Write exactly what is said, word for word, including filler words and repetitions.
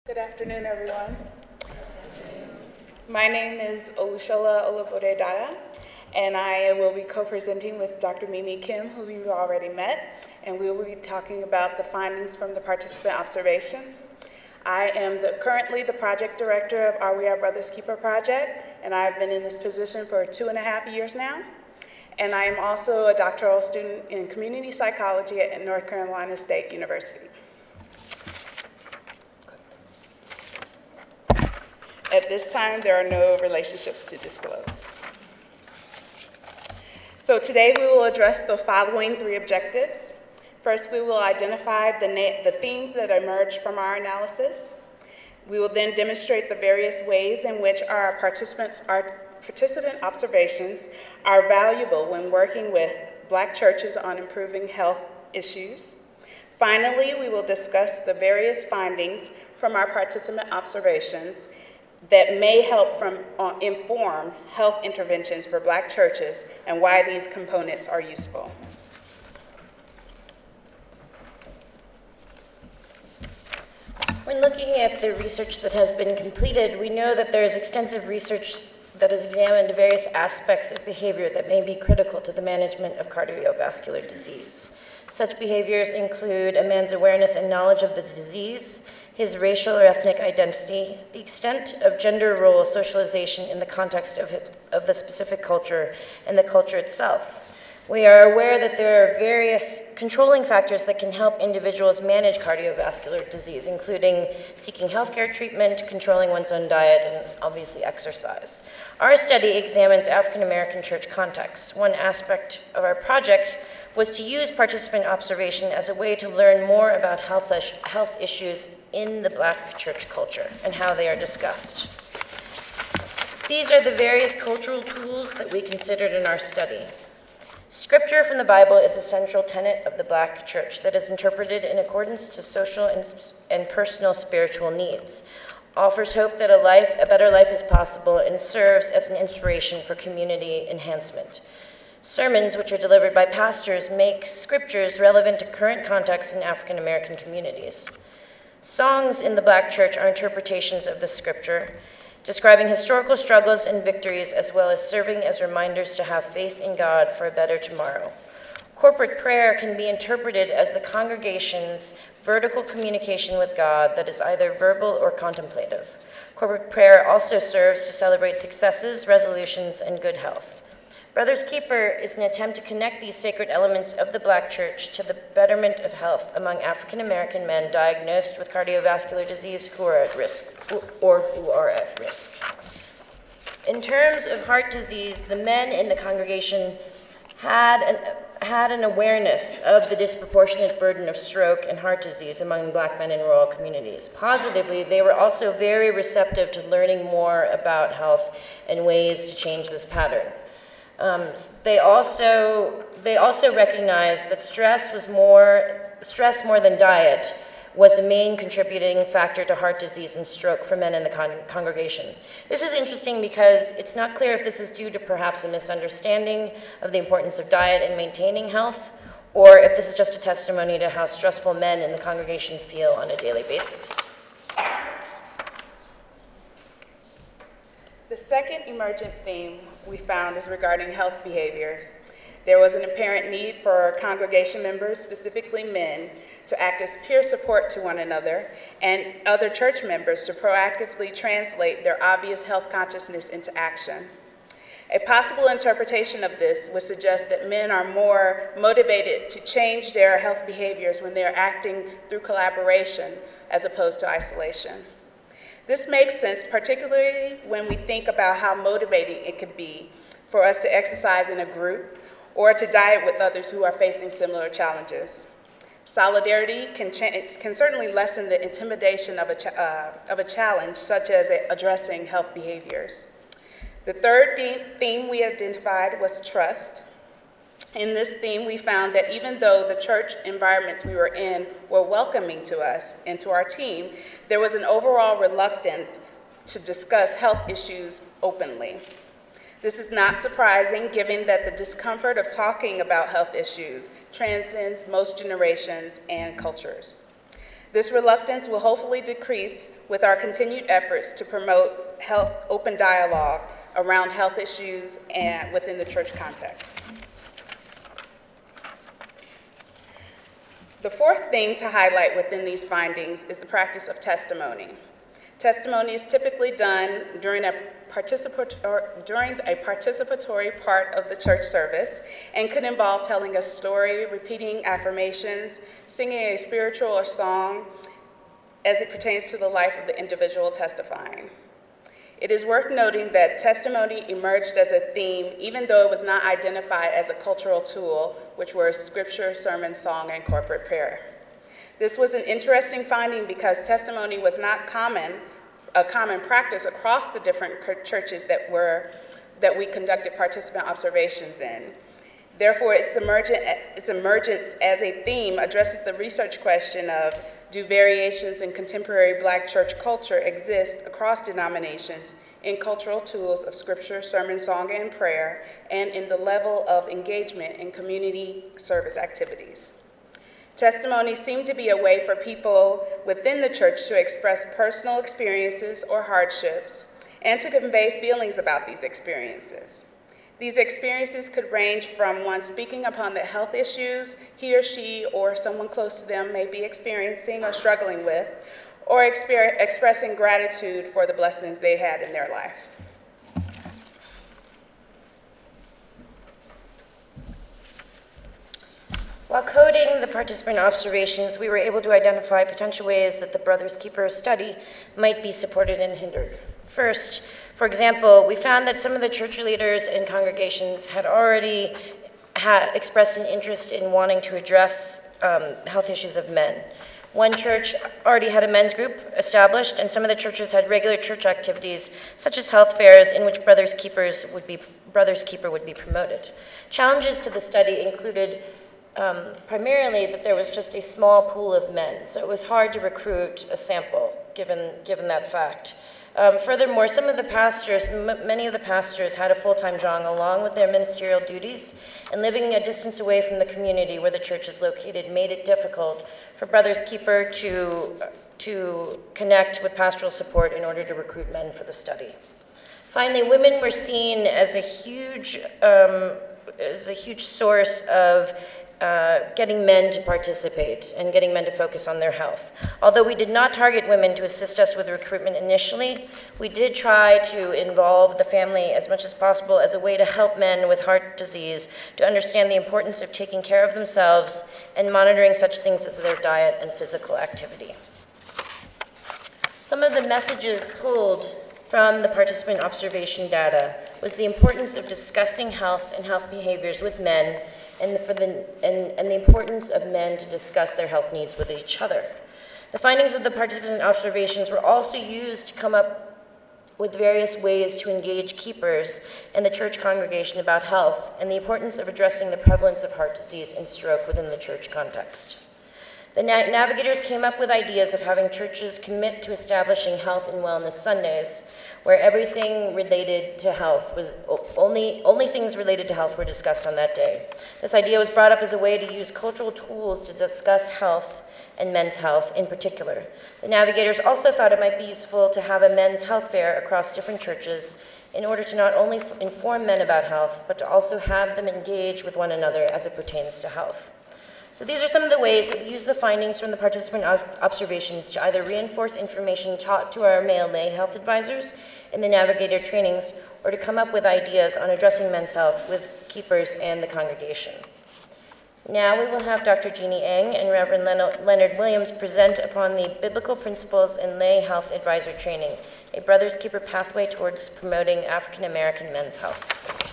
Good afternoon, everyone. My name is Olushola Olabodedaya, and I will be co-presenting with Doctor Mimi Kim, who you've already met, and we will be talking about the findings from the participant observations. I am the, currently the project director of Are We Our Brother's Keeper project, and I've been in this position for two and a half years now. And I am also a doctoral student in community psychology at North Carolina State University. At this time, there are no relationships to disclose. So today we will address the following three objectives. First, we will identify the, the themes that emerged from our analysis. We will then demonstrate the various ways in which our participants, our participant observations are valuable when working with Black churches on improving health issues. Finally, we will discuss the various findings from our participant observations that may help from, uh, inform health interventions for Black churches and why these components are useful. When looking at the research that has been completed, we know that there is extensive research that has examined various aspects of behavior that may be critical to the management of cardiovascular disease. Such behaviors include a man's awareness and knowledge of the disease, his racial or ethnic identity, the extent of gender role socialization in the context of, it, of the specific culture, and the culture itself. We are aware that there are various controlling factors that can help individuals manage cardiovascular disease, including seeking healthcare treatment, controlling one's own diet, and obviously exercise. Our study examines African American church contexts. One aspect of our project was to use participant observation as a way to learn more about health, health issues in the Black church culture and how they are discussed. These are the various cultural tools that we considered in our study. Scripture from the Bible is a central tenet of the Black church that is interpreted in accordance to social and, and personal spiritual needs, offers hope that a life, a better life is possible, and serves as an inspiration for community enhancement. Sermons, which are delivered by pastors, make scriptures relevant to current contexts in African American communities. Songs in the Black church are interpretations of the scripture, describing historical struggles and victories, as well as serving as reminders to have faith in God for a better tomorrow. Corporate prayer can be interpreted as the congregation's vertical communication with God that is either verbal or contemplative. Corporate prayer also serves to celebrate successes, resolutions, and good health. Brother's Keeper is an attempt to connect these sacred elements of the Black church to the betterment of health among African American men diagnosed with cardiovascular disease who are at risk, or who are at risk. In terms of heart disease, the men in the congregation had an, had an awareness of the disproportionate burden of stroke and heart disease among Black men in rural communities. Positively, they were also very receptive to learning more about health and ways to change this pattern. Um, they also they also recognized that stress was more stress more than diet was a main contributing factor to heart disease and stroke for men in the con- congregation. This is interesting because it's not clear if this is due to perhaps a misunderstanding of the importance of diet in maintaining health, or if this is just a testimony to how stressful men in the congregation feel on a daily basis. The second emergent theme we found is regarding health behaviors. There was an apparent need for congregation members, specifically men, to act as peer support to one another, and other church members to proactively translate their obvious health consciousness into action. A possible interpretation of this would suggest that men are more motivated to change their health behaviors when they are acting through collaboration as opposed to isolation. This makes sense, particularly when we think about how motivating it could be for us to exercise in a group or to diet with others who are facing similar challenges. Solidarity can, cha- can certainly lessen the intimidation of a, cha- uh, of a challenge, such as addressing health behaviors. The third de- theme we identified was trust. In this theme, we found that even though the church environments we were in were welcoming to us and to our team, there was an overall reluctance to discuss health issues openly. This is not surprising, given that the discomfort of talking about health issues transcends most generations and cultures. This reluctance will hopefully decrease with our continued efforts to promote health, open dialogue around health issues and within the church context. The fourth theme to highlight within these findings is the practice of testimony. Testimony is typically done during a, participat- during a participatory part of the church service and could involve telling a story, repeating affirmations, singing a spiritual or song as it pertains to the life of the individual testifying. It is worth noting that testimony emerged as a theme even though it was not identified as a cultural tool, which were scripture, sermon, song, and corporate prayer. This was an interesting finding because testimony was not common, a common practice across the different churches that were that we conducted participant observations in. Therefore, its, emergent, its emergence as a theme addresses the research question of, do variations in contemporary Black church culture exist across denominations in cultural tools of scripture, sermon, song, and prayer, and in the level of engagement in community service activities? Testimony seemed to be a way for people within the church to express personal experiences or hardships and to convey feelings about these experiences. These experiences could range from one speaking upon the health issues he or she or someone close to them may be experiencing or struggling with, or exper- expressing gratitude for the blessings they had in their life. While coding the participant observations, we were able to identify potential ways that the Brothers Keeper study might be supported and hindered. First, for example, we found that some of the church leaders and congregations had already ha- expressed an interest in wanting to address um, health issues of men. One church already had a men's group established, and some of the churches had regular church activities, such as health fairs, in which Brothers Keepers would be, Brothers Keeper would be promoted. Challenges to the study included um, primarily that there was just a small pool of men, so it was hard to recruit a sample, given, given that fact. Um, furthermore, some of the pastors, m- many of the pastors had a full-time job along with their ministerial duties, and living a distance away from the community where the church is located made it difficult for Brothers Keeper to, to connect with pastoral support in order to recruit men for the study. Finally, women were seen as a huge, um, as a huge source of Uh, getting men to participate and getting men to focus on their health. Although we did not target women to assist us with recruitment initially, we did try to involve the family as much as possible as a way to help men with heart disease to understand the importance of taking care of themselves and monitoring such things as their diet and physical activity. Some of the messages pulled from the participant observation data was the importance of discussing health and health behaviors with men, and, for the, and, and the importance of men to discuss their health needs with each other. The findings of the participant observations were also used to come up with various ways to engage keepers and the church congregation about health and the importance of addressing the prevalence of heart disease and stroke within the church context. The na- navigators came up with ideas of having churches commit to establishing health and wellness Sundays, where everything related to health was only, only things related to health were discussed on that day. This idea was brought up as a way to use cultural tools to discuss health and men's health in particular. The navigators also thought it might be useful to have a men's health fair across different churches in order to not only f- inform men about health, but to also have them engage with one another as it pertains to health. So these are some of the ways that we use the findings from the participant ob- observations to either reinforce information taught to our male lay health advisors in the navigator trainings, or to come up with ideas on addressing men's health with keepers and the congregation. Now we will have Doctor Jeannie Eng and Reverend Len- Leonard Williams present upon the Biblical Principles in Lay Health Advisor Training, a Brothers Keeper pathway towards promoting African American men's health.